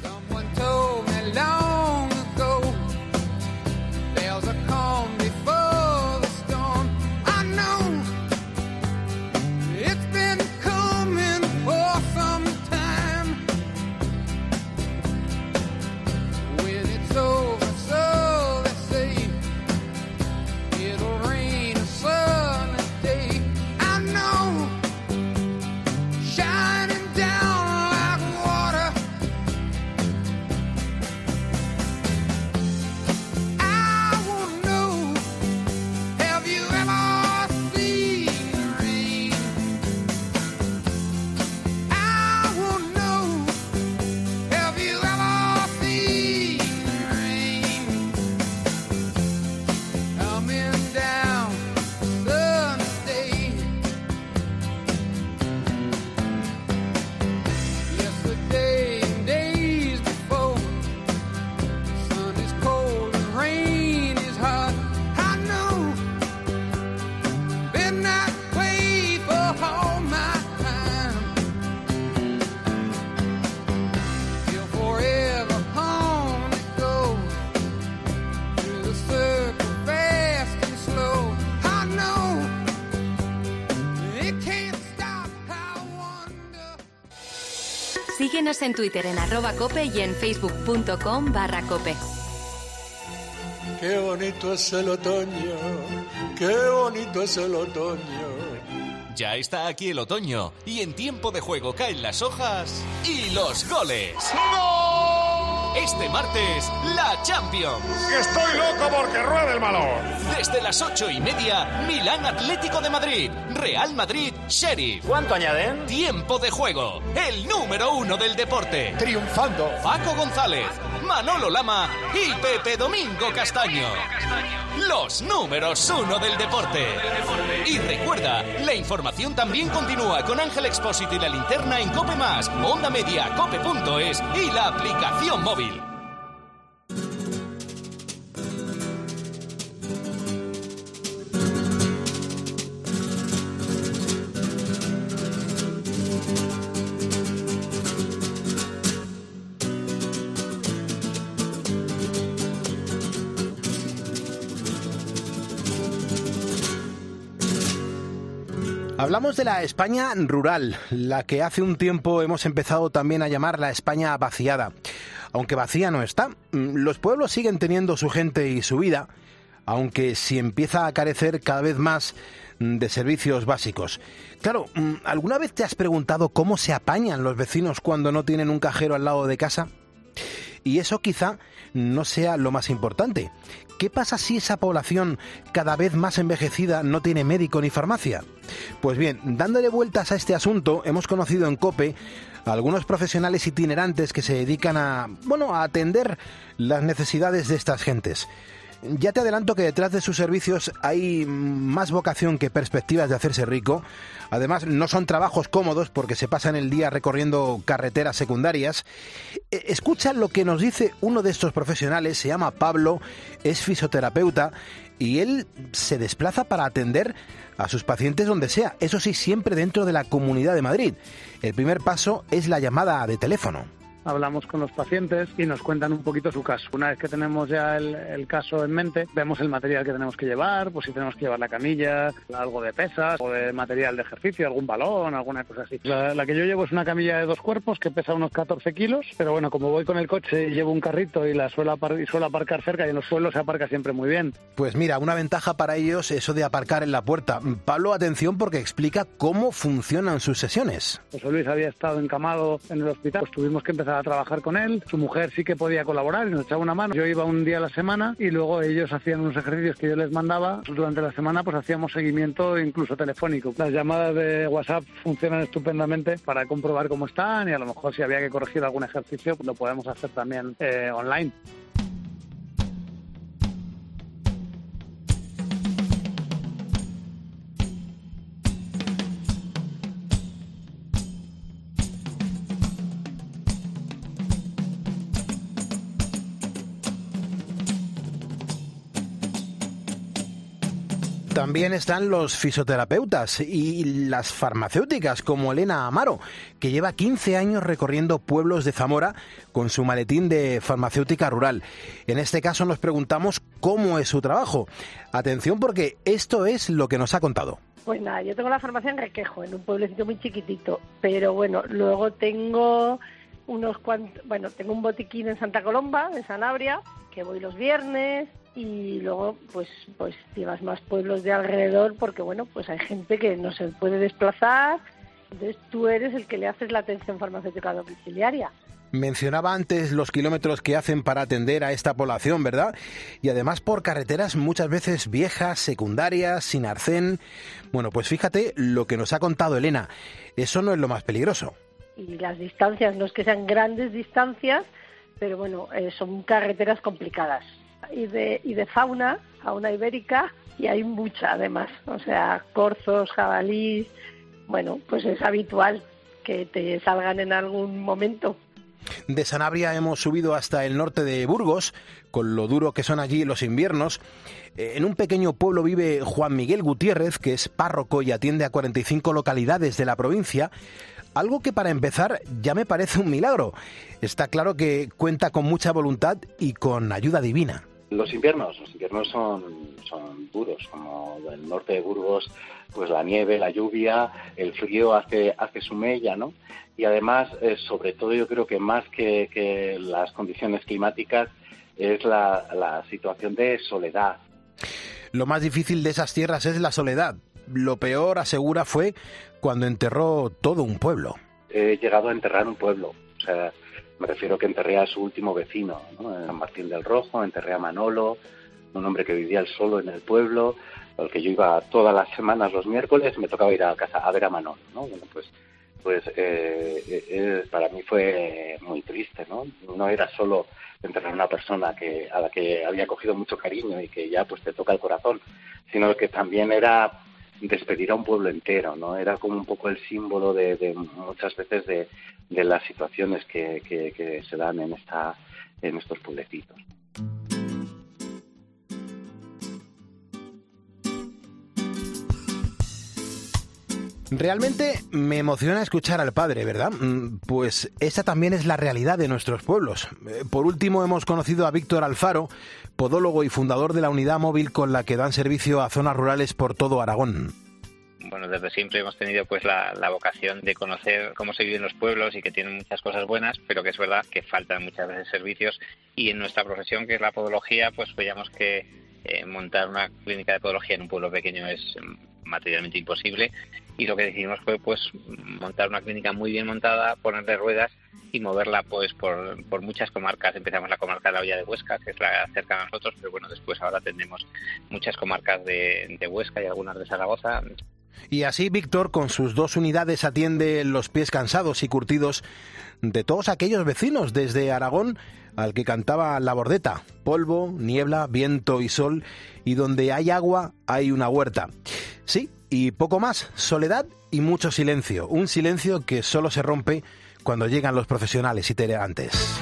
Síguenos en Twitter en arroba cope y en facebook.com barra cope. Qué bonito es el otoño, qué bonito es el otoño. Ya está aquí el otoño y en tiempo de juego caen las hojas y los goles. ¡Gol! Este martes, la Champions. ¡Estoy loco porque ruede el balón! Desde las ocho y media, Milán Atlético de Madrid, Real Madrid, Sheriff. ¿Cuánto añaden? Tiempo de juego, el número uno del deporte. Triunfando. Paco González, Manolo Lama y Pepe Domingo Castaño. Los números uno del deporte. Y recuerda, la información también continúa con Ángel Expósito y la linterna en Cope Más, Onda Media, cope punto es y la aplicación móvil. Hablamos de la España rural, la que hace un tiempo hemos empezado también a llamar la España vaciada. Aunque vacía no está, los pueblos siguen teniendo su gente y su vida, aunque sí empieza a carecer cada vez más de servicios básicos. Claro, ¿alguna vez te has preguntado cómo se apañan los vecinos cuando no tienen un cajero al lado de casa? Y eso quizá no sea lo más importante. ¿Qué pasa si esa población cada vez más envejecida no tiene médico ni farmacia? Pues bien, dándole vueltas a este asunto, hemos conocido en COPE a algunos profesionales itinerantes que se dedican a, bueno, a atender las necesidades de estas gentes. Ya te adelanto que detrás de sus servicios hay más vocación que perspectivas de hacerse rico. Además, no son trabajos cómodos porque se pasan el día recorriendo carreteras secundarias. Escucha lo que nos dice uno de estos profesionales, se llama Pablo, es fisioterapeuta y él se desplaza para atender a sus pacientes donde sea, eso sí, siempre dentro de la Comunidad de Madrid. El primer paso es la llamada de teléfono. Hablamos con los pacientes y nos cuentan un poquito su caso. Una vez que tenemos ya el, el caso en mente, vemos el material que tenemos que llevar, pues si tenemos que llevar la camilla, algo de pesas o de material de ejercicio, algún balón, alguna cosa así. La, la que yo llevo es una camilla de dos cuerpos que pesa unos catorce kilos, pero bueno, como voy con el coche y llevo un carrito y la suelo, apar- y suelo aparcar cerca y en los suelos se aparca siempre muy bien. Pues mira, una ventaja para ellos eso de aparcar en la puerta. Pablo, atención porque explica cómo funcionan sus sesiones. José Luis había estado encamado en el hospital, pues tuvimos que empezar a trabajar con él. Su mujer sí que podía colaborar y nos echaba una mano. Yo iba un día a la semana y luego ellos hacían unos ejercicios que yo les mandaba. Durante la semana pues hacíamos seguimiento incluso telefónico. Las llamadas de WhatsApp funcionan estupendamente para comprobar cómo están y a lo mejor si había que corregir algún ejercicio pues lo podemos hacer también eh, online. También están los fisioterapeutas y las farmacéuticas como Elena Amaro, que lleva quince años recorriendo pueblos de Zamora con su maletín de farmacéutica rural. En este caso nos preguntamos cómo es su trabajo. Atención porque esto es lo que nos ha contado. Pues nada, yo tengo la farmacia en Requejo, en un pueblecito muy chiquitito, pero bueno, luego tengo unos cuantos, bueno, tengo un botiquín en Santa Colomba, en Sanabria, que voy los viernes. Y luego, pues, pues llevas más pueblos de alrededor porque, bueno, pues hay gente que no se puede desplazar. Entonces tú eres el que le haces la atención farmacéutica domiciliaria. Mencionaba antes los kilómetros que hacen para atender a esta población, ¿verdad? Y además por carreteras muchas veces viejas, secundarias, sin arcén. Bueno, pues fíjate lo que nos ha contado Elena. Eso no es lo más peligroso. Y las distancias, no es que sean grandes distancias, pero bueno, eh, son carreteras complicadas. Y de, y de fauna, fauna ibérica, y hay mucha además, o sea, corzos, jabalís, bueno, pues es habitual que te salgan en algún momento. De Sanabria hemos subido hasta el norte de Burgos, con lo duro que son allí los inviernos. En un pequeño pueblo vive Juan Miguel Gutiérrez, que es párroco y atiende a cuarenta y cinco localidades de la provincia. Algo que para empezar ya me parece un milagro. Está claro que cuenta con mucha voluntad y con ayuda divina. Los inviernos, los inviernos son, son duros, como el norte de Burgos, pues la nieve, la lluvia, el frío hace, hace su mella, ¿no? Y además, eh, sobre todo yo creo que más que, que las condiciones climáticas, es la, la situación de soledad. Lo más difícil de esas tierras es la soledad. Lo peor, asegura, fue cuando enterró todo un pueblo. He llegado a enterrar un pueblo, o sea, me refiero que enterré a su último vecino, ¿no? En San Martín del Rojo, enterré a Manolo, un hombre que vivía él solo en el pueblo, al que yo iba todas las semanas los miércoles, me tocaba ir a casa a ver a Manolo, ¿no? Bueno, pues, pues eh, eh, para mí fue muy triste, ¿no? No era solo enterrar a una persona que a la que había cogido mucho cariño y que ya pues te toca el corazón, sino que también era despedir a un pueblo entero, ¿no? Era como un poco el símbolo de, de muchas veces de, de las situaciones que, que, que se dan en esta en estos pueblecitos. Realmente me emociona escuchar al padre, ¿verdad? Pues esa también es la realidad de nuestros pueblos. Por último, hemos conocido a Víctor Alfaro, podólogo y fundador de la unidad móvil con la que dan servicio a zonas rurales por todo Aragón. Bueno, desde siempre hemos tenido pues la, la vocación de conocer cómo se vive en los pueblos y que tienen muchas cosas buenas, pero que es verdad que faltan muchas veces servicios, y en nuestra profesión, que es la podología, pues veíamos que eh, montar una clínica de podología en un pueblo pequeño es materialmente imposible, y lo que decidimos fue pues montar una clínica muy bien montada, ponerle ruedas y moverla pues por, por muchas comarcas. Empezamos la comarca de la Hoya de Huesca, que es la cerca a nosotros, pero bueno, después ahora tendremos muchas comarcas de, de Huesca y algunas de Zaragoza. Y así Víctor, con sus dos unidades, atiende los pies cansados y curtidos de todos aquellos vecinos desde Aragón al que cantaba la bordeta: polvo, niebla, viento y sol, y donde hay agua hay una huerta. Sí, y poco más, soledad y mucho silencio, un silencio que solo se rompe cuando llegan los profesionales itinerantes.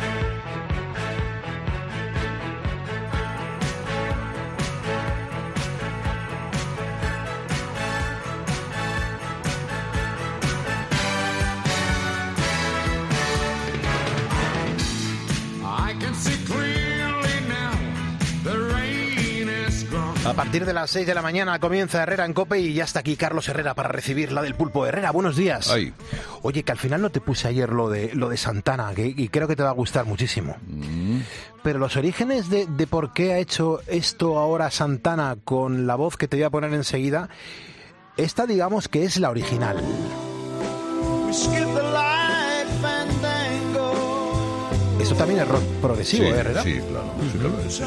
A partir de las seis de la mañana comienza Herrera en COPE y ya está aquí Carlos Herrera para recibir la del pulpo. Herrera, buenos días. Ay. Oye, que al final no te puse ayer lo de lo de Santana, que, y creo que te va a gustar muchísimo. Mm. Pero los orígenes de, de por qué ha hecho esto ahora Santana con la voz que te voy a poner enseguida, esta digamos que es la original. Esto también es rock progresivo, sí, ¿eh, Herrera? Sí, claro, sí que lo es.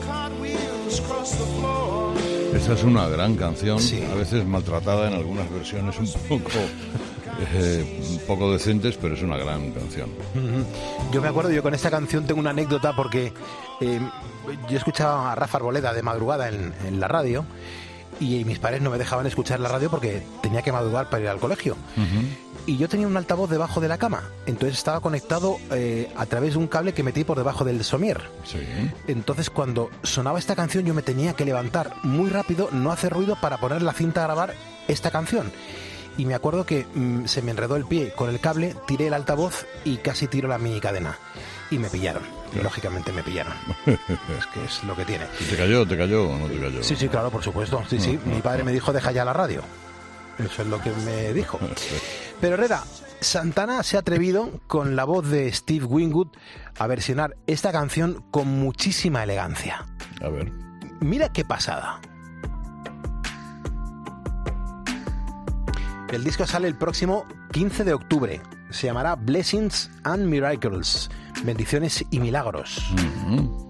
Esta es una gran canción, sí. A veces maltratada en algunas versiones un poco, eh, un poco decentes, pero es una gran canción. Uh-huh. Yo me acuerdo, yo con esta canción tengo una anécdota porque eh, yo escuchaba a Rafa Arboleda de madrugada en, en la radio y mis padres no me dejaban escuchar la radio porque tenía que madrugar para ir al colegio. Uh-huh. Y yo tenía un altavoz debajo de la cama, entonces estaba conectado eh, a través de un cable que metí por debajo del somier. Sí. Entonces cuando sonaba esta canción yo me tenía que levantar muy rápido, no hacer ruido, para poner la cinta a grabar esta canción. Y me acuerdo que mmm, se me enredó el pie con el cable, tiré el altavoz y casi tiro la mini cadena. Y me pillaron, claro. Lógicamente me pillaron. Es que es lo que tiene. ¿Y te cayó, te cayó o no te cayó? Sí, sí, claro, por supuesto. Sí, sí. Mi padre me dijo, deja ya la radio. Eso es lo que me dijo. Pero Herrera, Santana se ha atrevido con la voz de Steve Winwood a versionar esta canción con muchísima elegancia. A ver. Mira qué pasada. El disco sale el próximo quince de octubre. Se llamará Blessings and Miracles. Bendiciones y milagros. Mm-hmm.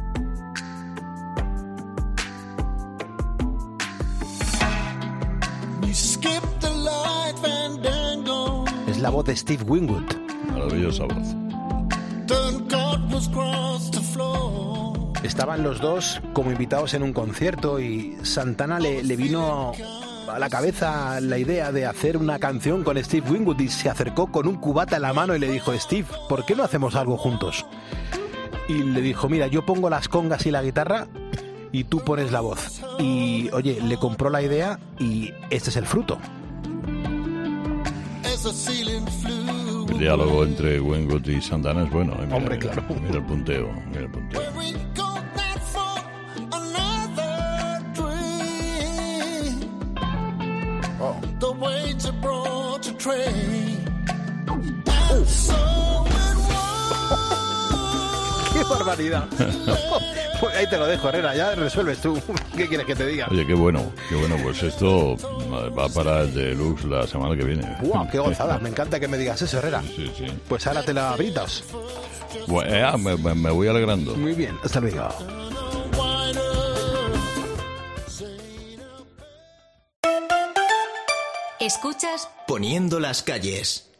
Es la voz de Steve Winwood. Maravillosa voz. Estaban los dos como invitados en un concierto y Santana le, le vino a la cabeza la idea de hacer una canción con Steve Winwood y se acercó con un cubata en la mano y le dijo: Steve, ¿por qué no hacemos algo juntos? Y le dijo: mira, yo pongo las congas y la guitarra y tú pones la voz. Y oye, le compró la idea y este es el fruto. El diálogo entre Winwood y Santana es bueno. ¿eh? Mira, Hombre, mira, claro. Mira el punteo, mira el punteo. brought a train. ¡Qué barbaridad! Pues ahí te lo dejo, Herrera, ya resuelves tú. ¿Qué quieres que te diga? Oye, qué bueno, qué bueno. Pues esto va para el Deluxe la semana que viene. ¡Guau, qué gozada! Me encanta que me digas eso, Herrera. Sí, sí. Pues ahora te la abritas. Bueno, eh, me, me, me voy alegrando. Muy bien, hasta luego. Escuchas Poniendo las calles.